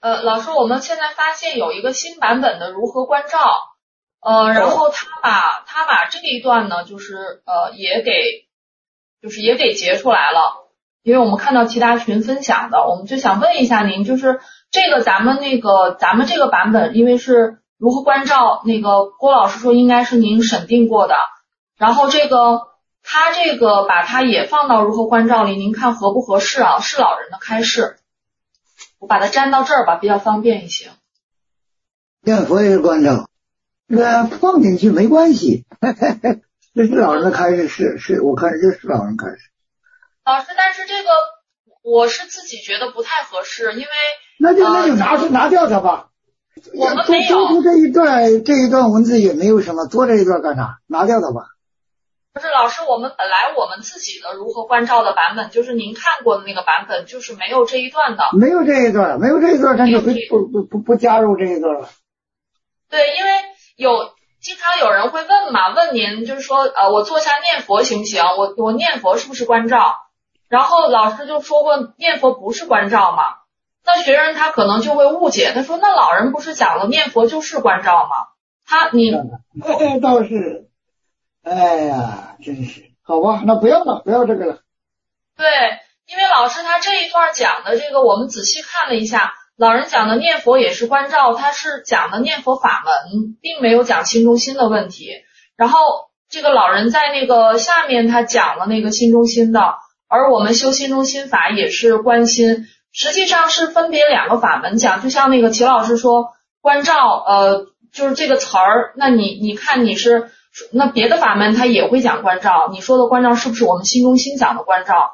老师，我们现在发现有一个新版本的如何关照，然后他把这一段呢，就是也给截出来了，因为我们看到其他群分享的，我们就想问一下您，就是这个咱们这个版本，因为是如何关照，那个郭老师说应该是您审定过的，然后他这个把它也放到如何关照里，您看合不合适啊？是老人的开示。我把它粘到这儿吧，比较方便一些。 念佛也是关照，那放进去没关系。这是老人的开示，是我看这是老人开示。 老师，但是这个我是自己觉得不太合适，因为那就拿掉它吧。 我们没有多出这一段文字也没有什么，多这一段干啥？拿掉它吧。 不是老师，我们自己的如何关照的版本，就是您看过的那个版本，就是没有这一段的。 没有这一段，咱就不加入这一段了。 对，因为经常有人会问您，就是说我坐下念佛行不行？我念佛是不是关照？然后老师就说过念佛不是关照嘛。那学生他可能就会误解，他说那老人不是讲了念佛就是关照吗？ 倒是。哎呀，真是好吧，那不要这个了。 对，因为老师他这一段讲的这个，我们仔细看了一下，老人讲的念佛也是关照，他是讲的念佛法门，并没有讲心中心的问题。然后这个老人在那个下面他讲了那个心中心的，而我们修心中心法也是观心，实际上是分别两个法门讲，就像那个齐老师说关照，就是这个词儿，那你看你是。那别的法门他也会讲关照，你说的关照是不是我们心中心讲的关照？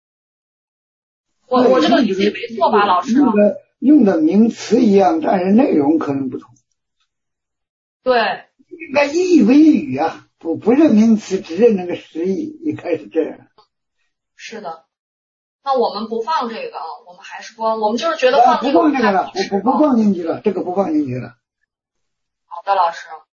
我这个理解没错吧，老师？ 用的名词一样，但是内容可能不同。 对， 应该意为语啊，不认名词，只认那个实义，应该是这样。 是的，那我们不放这个，我们还是我们就是觉得放这个不放这个了，不放进去了，这个不放进去了。 好的，老师。